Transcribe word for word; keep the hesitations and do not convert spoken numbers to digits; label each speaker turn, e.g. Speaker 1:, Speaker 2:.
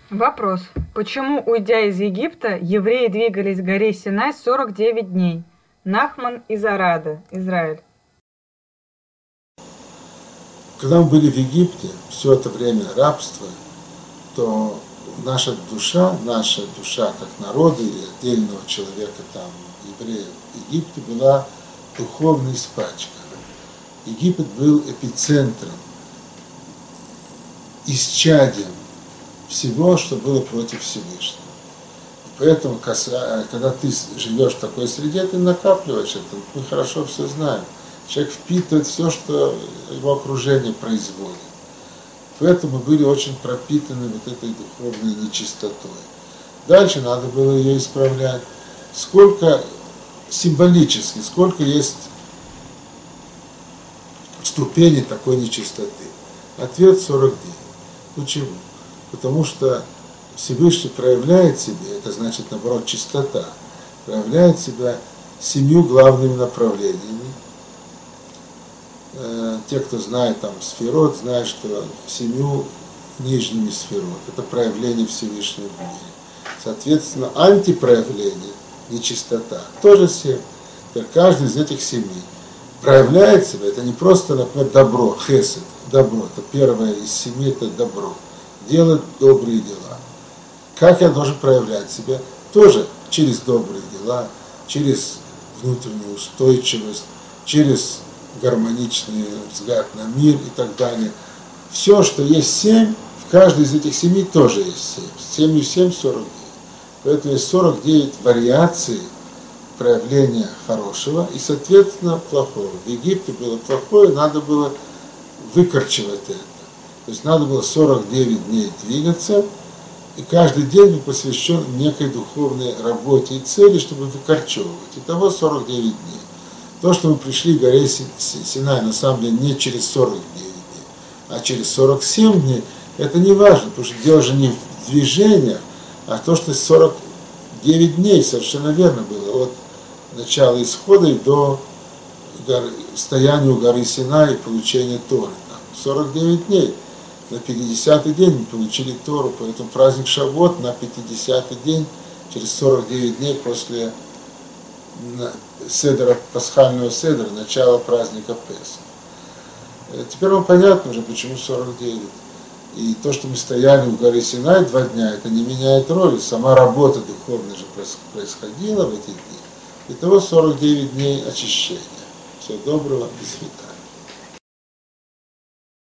Speaker 1: Вопрос. Почему, уйдя из Египта, евреи двигались к горе Синай сорок девять дней? Нахман из Арада, Израиль.
Speaker 2: Когда мы были в Египте, все это время рабства, то наша душа, наша душа как народа или отдельного человека, там, еврея в Египте, была духовно испачкана. Египет был эпицентром, исчадием всего, что было против Всевышнего. И поэтому, когда ты живешь в такой среде, ты накапливаешь это. Мы хорошо все знаем. Человек впитывает все, что его окружение производит. Поэтому были очень пропитаны вот этой духовной нечистотой. Дальше надо было ее исправлять. Сколько символически, сколько есть ступеней такой нечистоты? Ответ сорок девять. Почему? Потому что Всевышний проявляет себе, это значит, наоборот, чистота, проявляет себя семью главными направлениями. Те, кто знает там сферот, знают, что семью нижними сферот. Это проявление Всевышнего в мире. Соответственно, антипроявление, нечистота, тоже семь. Каждый из этих семи проявляет себя. Это не просто, например, добро, хесед, добро. Это первое из семи, это добро. Делать добрые дела. Как я должен проявлять себя? Тоже через добрые дела, через внутреннюю устойчивость, через гармоничный взгляд на мир и так далее. Все, что есть семь, в каждой из этих семи тоже есть семь. семь и семь – сорок девять. Поэтому есть сорок девять вариаций проявления хорошего и, соответственно, плохого. В Египте было плохое, надо было выкорчевать это. То есть надо было сорок девять дней двигаться, и каждый день был посвящен некой духовной работе и цели, чтобы выкорчевывать. Итого сорок девять дней. То, что мы пришли к горе Синай, на самом деле, не через сорок девять дней, а через сорок семь дней, это не важно, потому что дело же не в движениях, а то, что сорок девять дней, совершенно верно было, от начала исхода до горы, стояния у горы Синай и получения Торы. сорок девять дней. На пятидесятый день мы получили Тору, поэтому праздник Шавот на пятидесятый день, через сорок девять дней после седера, пасхального седера, начала праздника Песах. Теперь вам понятно уже, почему сорок девять. И то, что мы стояли у горы Синай два дня, это не меняет роли. Сама работа духовная же происходила в эти дни. Итого сорок девять дней очищения. Всего доброго, до свидания.